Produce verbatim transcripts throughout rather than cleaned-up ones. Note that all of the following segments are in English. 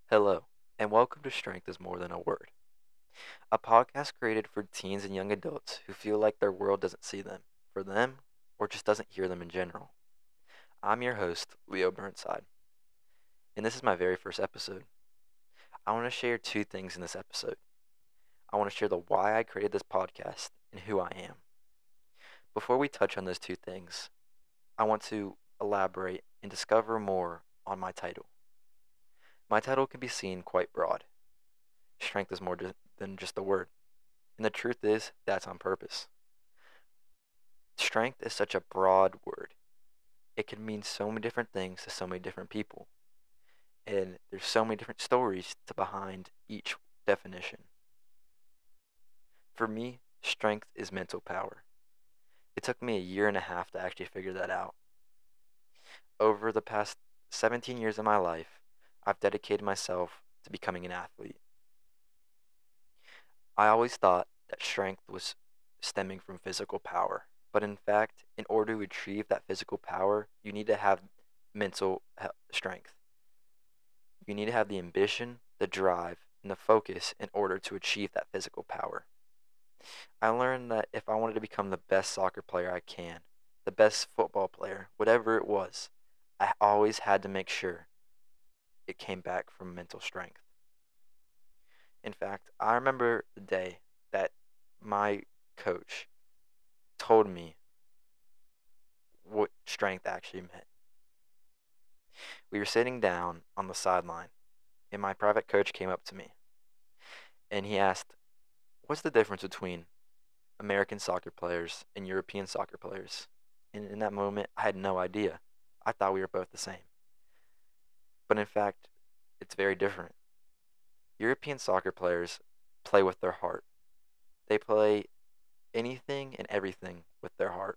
Hello, and welcome to Strength is More Than a Word, a podcast created for teens and young adults who feel like their world doesn't see them, for them, or just doesn't hear them in general. I'm your host, Leo Burnside, and this is my very first episode. I want to share two things in this episode. I want to share the why I created this podcast and who I am. Before we touch on those two things, I want to elaborate and discover more on my title. My title can be seen quite broad. Strength is more than just a word. And the truth is, that's on purpose. Strength is such a broad word. It can mean so many different things to so many different people. And there's so many different stories to behind each definition. For me, strength is mental power. It took me a year and a half to actually figure that out. Over the past seventeen years of my life, I've dedicated myself to becoming an athlete. I always thought that strength was stemming from physical power. But in fact, in order to achieve that physical power, you need to have mental strength. You need to have the ambition, the drive, and the focus in order to achieve that physical power. I learned that if I wanted to become the best soccer player I can, the best football player, whatever it was, I always had to make sure it came back from mental strength. In fact, I remember the day that my coach told me what strength actually meant. We were sitting down on the sideline, and my private coach came up to me, and he asked, "What's the difference between American soccer players and European soccer players?" And in that moment, I had no idea. I thought we were both the same. But in fact, it's very different. European soccer players play with their heart. They play anything and everything with their heart.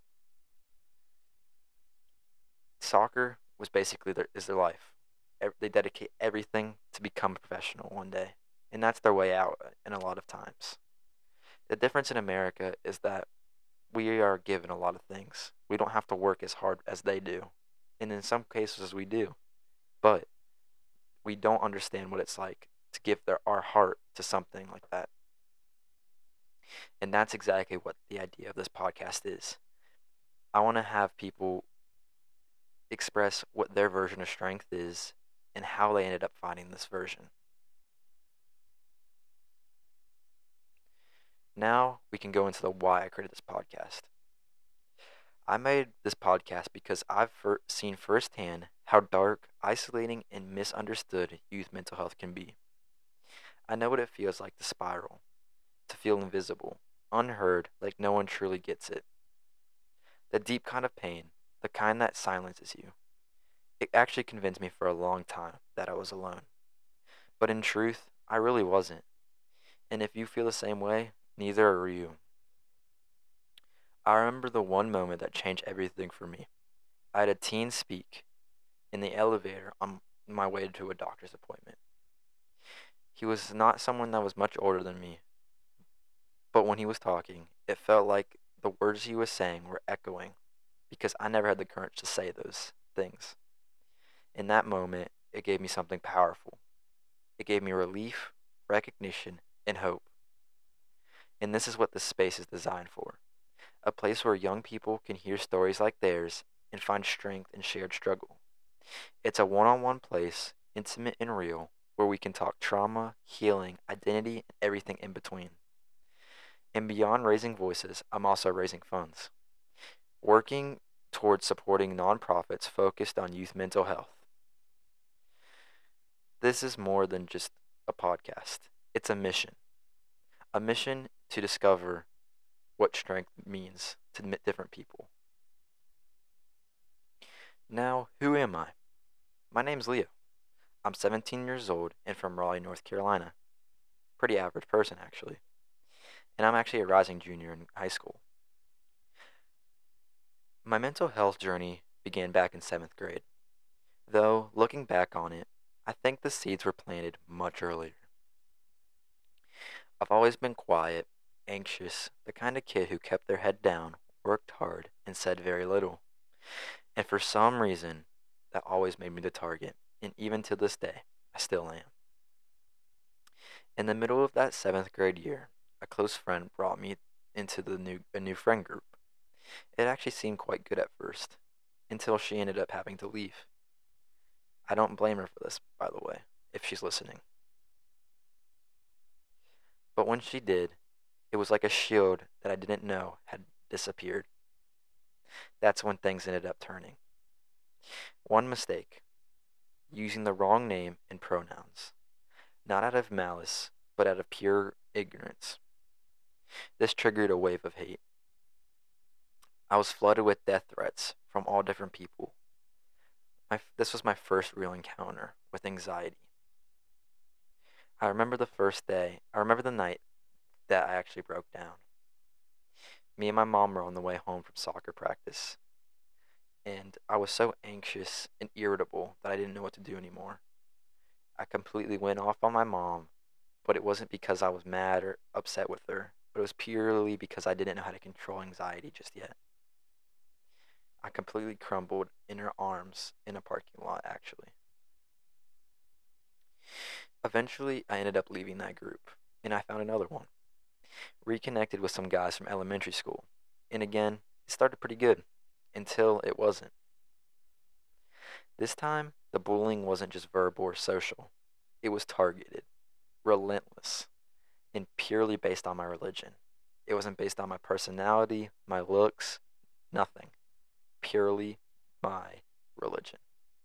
Soccer was basically their is their life. They dedicate everything to become a professional one day, and that's their way out in a lot of times. The difference in America is that we are given a lot of things. We don't have to work as hard as they do, and in some cases we do, but we don't understand what it's like to give their our heart to something like that. And that's exactly what the idea of this podcast is. I want to have people express what their version of strength is and how they ended up finding this version. Now we can go into the why I created this podcast. I made this podcast because I've fir- seen firsthand how dark, isolating, and misunderstood youth mental health can be. I know what it feels like to spiral, to feel invisible, unheard, like no one truly gets it. The deep kind of pain, the kind that silences you. It actually convinced me for a long time that I was alone. But in truth, I really wasn't. And if you feel the same way, neither are you. I remember the one moment that changed everything for me. I had a teen speak in the elevator on my way to a doctor's appointment. He was not someone that was much older than me, but when he was talking, it felt like the words he was saying were echoing because I never had the courage to say those things. In that moment, it gave me something powerful. It gave me relief, recognition, and hope. And this is what this space is designed for, a place where young people can hear stories like theirs and find strength in shared struggle. It's a one on one place, intimate and real, where we can talk trauma, healing, identity, and everything in between. And beyond raising voices, I'm also raising funds, working towards supporting nonprofits focused on youth mental health. This is more than just a podcast, it's a mission. A mission to discover what strength means to different people. Now, who am I? My name's Leo. I'm seventeen years old and from Raleigh, North Carolina. Pretty average person, actually. And I'm actually a rising junior in high school. My mental health journey began back in seventh grade. Though, looking back on it, I think the seeds were planted much earlier. I've always been quiet, anxious, the kind of kid who kept their head down, worked hard, and said very little. And for some reason, that always made me the target, and even to this day, I still am. In the middle of that seventh grade year, a close friend brought me into the new a new friend group. It actually seemed quite good at first, until she ended up having to leave. I don't blame her for this, by the way, if she's listening. But when she did, it was like a shield that I didn't know had disappeared. That's when things ended up turning. One mistake, using the wrong name and pronouns, not out of malice, but out of pure ignorance. This triggered a wave of hate. I was flooded with death threats from all different people. My, this was my first real encounter with anxiety. I remember the first day, I remember the night that I actually broke down. Me and my mom were on the way home from soccer practice, and I was so anxious and irritable that I didn't know what to do anymore. I completely went off on my mom, but it wasn't because I was mad or upset with her, but it was purely because I didn't know how to control anxiety just yet. I completely crumbled in her arms in a parking lot, actually. Eventually, I ended up leaving that group, and I found another one. Reconnected with some guys from elementary school, and again, it started pretty good, until it wasn't. This time, the bullying wasn't just verbal or social, it was targeted, relentless, and purely based on my religion. It wasn't based on my personality, my looks, nothing. Purely my religion.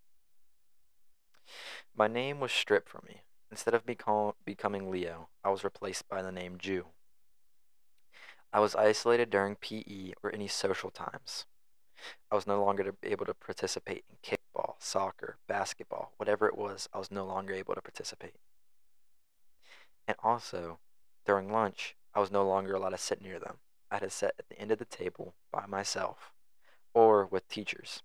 My name was stripped from me. Instead of becom- becoming Leo, I was replaced by the name Jew. I was isolated during P E or any social times. I was no longer able to participate in kickball, soccer, basketball, whatever it was, I was no longer able to participate. And also, during lunch, I was no longer allowed to sit near them. I had to sit at the end of the table by myself or with teachers.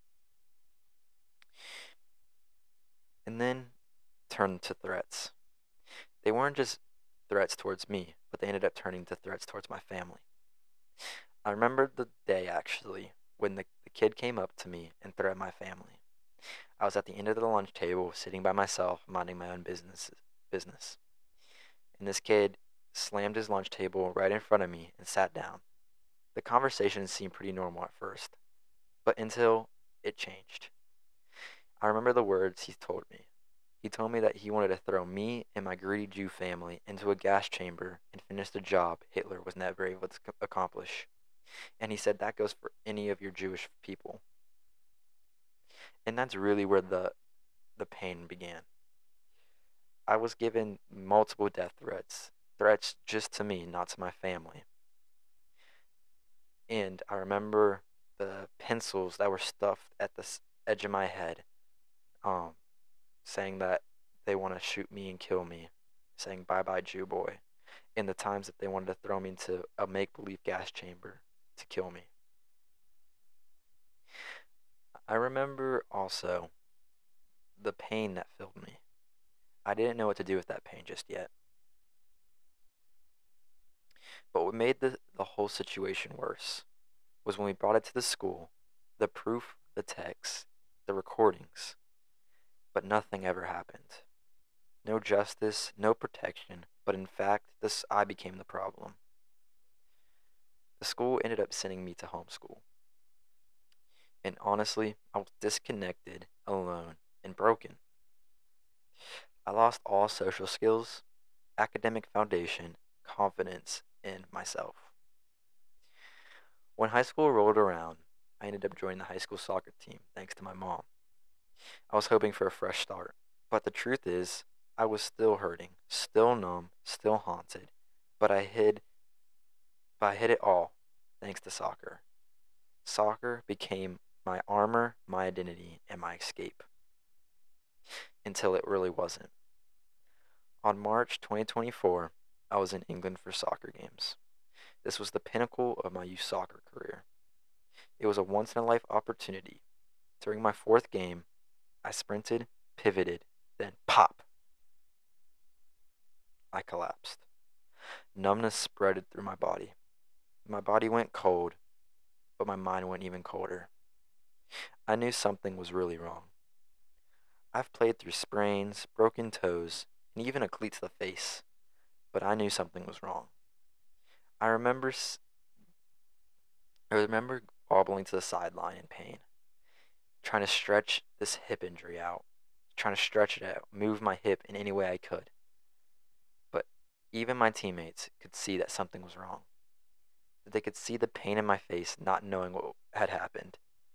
And then turned to threats. They weren't just threats towards me, but they ended up turning to threats towards my family. I remember the day actually when the, the kid came up to me and threatened my family. I was at the end of the lunch table, sitting by myself, minding my own business. business. And this kid slammed his lunch table right in front of me and sat down. The conversation seemed pretty normal at first, but until it changed. I remember the words he told me. He told me that he wanted to throw me and my greedy Jew family into a gas chamber and finish the job Hitler was never able to accomplish. And he said that goes for any of your Jewish people. And that's really where the the pain began. I was given multiple death threats, threats just to me, not to my family. And I remember the pencils that were stuffed at the edge of my head, um, saying that they want to shoot me and kill me, saying bye bye Jew boy, and the times that they wanted to throw me into a make believe gas chamber to kill me. I remember also the pain that filled me. I didn't know what to do with that pain just yet. But what made the, the whole situation worse was when we brought it to the school, the proof, the texts, the recordings, but nothing ever happened. No justice, no protection, but in fact, this I became the problem. The school ended up sending me to homeschool. And honestly, I was disconnected, alone, and broken. I lost all social skills, academic foundation, confidence in myself. When high school rolled around, I ended up joining the high school soccer team thanks to my mom. I was hoping for a fresh start, but the truth is, I was still hurting, still numb, still haunted, but I hid but I hid it all thanks to soccer. Soccer became my armor, my identity, and my escape. Until it really wasn't. On March twenty twenty-four, I was in England for soccer games. This was the pinnacle of my youth soccer career. It was a once in a life opportunity. During my fourth game, I sprinted, pivoted, then pop! I collapsed. Numbness spread through my body. My body went cold, but my mind went even colder. I knew something was really wrong. I've played through sprains, broken toes, and even a cleat to the face, but I knew something was wrong. I remember I remember wobbling to the sideline in pain, trying to stretch this hip injury out, trying to stretch it out, move my hip in any way I could. But even my teammates could see that something was wrong. That they could see the pain in my face, not knowing what had happened.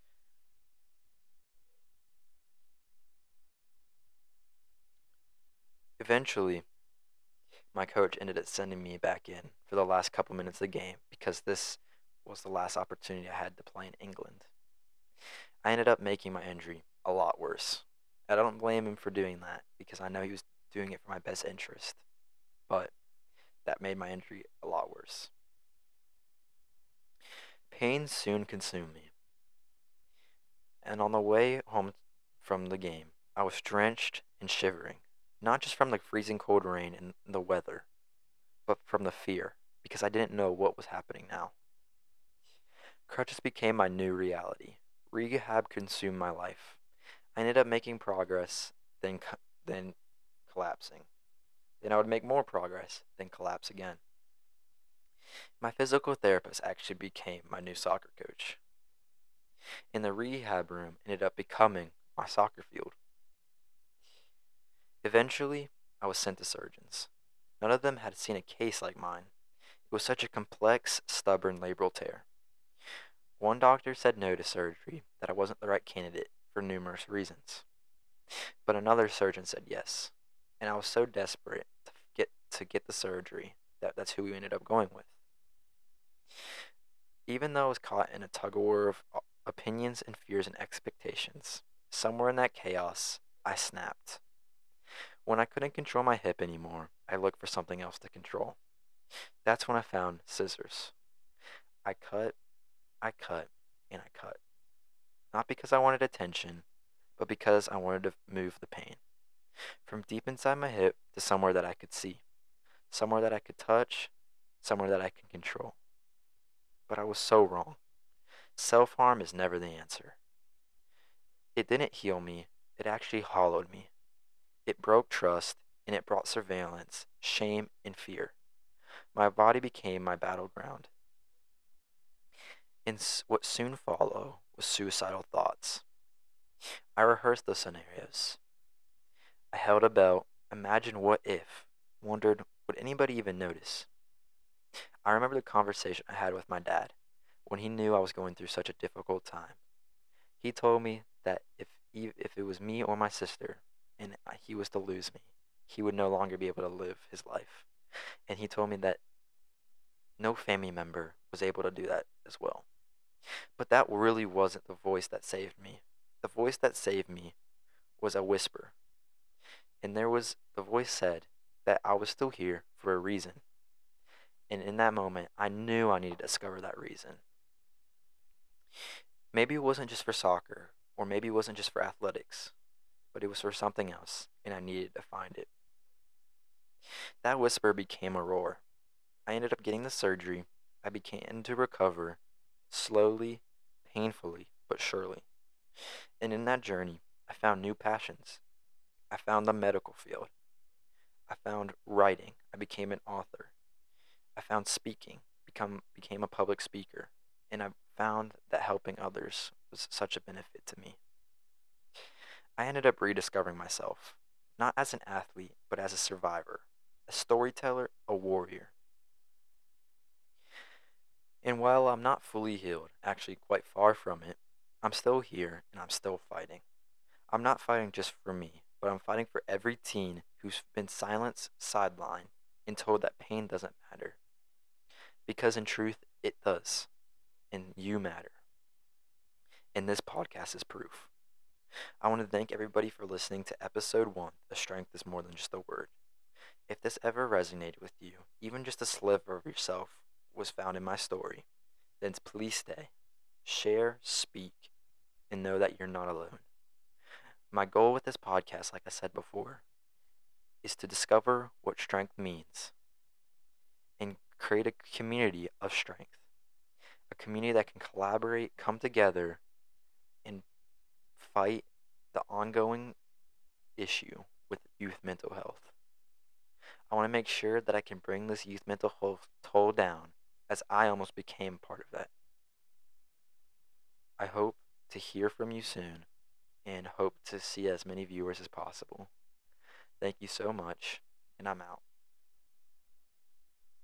Eventually, my coach ended up sending me back in for the last couple minutes of the game because this was the last opportunity I had to play in England. I ended up making my injury a lot worse. I don't blame him for doing that because I know he was doing it for my best interest, but that made my injury a lot worse. Pain soon consumed me, and on the way home from the game, I was drenched and shivering, not just from the freezing cold rain and the weather, but from the fear, because I didn't know what was happening now. Crutches became my new reality. Rehab consumed my life. I ended up making progress, then co- then collapsing. Then I would make more progress, then collapse again. My physical therapist actually became my new soccer coach. And the rehab room ended up becoming my soccer field. Eventually, I was sent to surgeons. None of them had seen a case like mine. It was such a complex, stubborn labral tear. One doctor said no to surgery, that I wasn't the right candidate for numerous reasons. But another surgeon said yes, and I was so desperate to get to get the surgery that that's who we ended up going with. Even though I was caught in a tug of war of uh, opinions and fears and expectations, somewhere in that chaos, I snapped. When I couldn't control my hip anymore, I looked for something else to control. That's when I found scissors. I cut, I cut, and I cut. Not because I wanted attention, but because I wanted to move the pain. From deep inside my hip to somewhere that I could see, somewhere that I could touch, somewhere that I can control. But I was so wrong. Self harm is never the answer. It didn't heal me, it actually hollowed me. It broke trust, and it brought surveillance, shame, and fear. My body became my battleground. And what soon followed was suicidal thoughts. I rehearsed those scenarios. I held a belt, imagined what if, wondered would anybody even notice. I remember the conversation I had with my dad when he knew I was going through such a difficult time. He told me that if if it was me or my sister and he was to lose me, he would no longer be able to live his life. And he told me that no family member was able to do that as well. But that really wasn't the voice that saved me. The voice that saved me was a whisper. And there was, the voice said that I was still here for a reason. And in that moment, I knew I needed to discover that reason. Maybe it wasn't just for soccer, or maybe it wasn't just for athletics, but it was for something else, and I needed to find it. That whisper became a roar. I ended up getting the surgery. I began to recover, slowly, painfully, but surely. And in that journey, I found new passions. I found the medical field. I found writing. I became an author. I found speaking, become became a public speaker, and I found that helping others was such a benefit to me. I ended up rediscovering myself, not as an athlete, but as a survivor, a storyteller, a warrior. And while I'm not fully healed, actually quite far from it, I'm still here and I'm still fighting. I'm not fighting just for me, but I'm fighting for every teen who's been silenced, sidelined, and told that pain doesn't matter. Because in truth, it does, and you matter. And this podcast is proof. I want to thank everybody for listening to episode one, A Strength is More Than Just a Word. If this ever resonated with you, even just a sliver of yourself was found in my story, then please stay, share, speak, and know that you're not alone. My goal with this podcast, like I said before, is to discover what strength means and create a community of strength. A community that can collaborate, come together, and fight the ongoing issue with youth mental health. I want to make sure that I can bring this youth mental health toll down, as I almost became part of that. I hope to hear from you soon and hope to see as many viewers as possible. Thank you so much, and I'm out.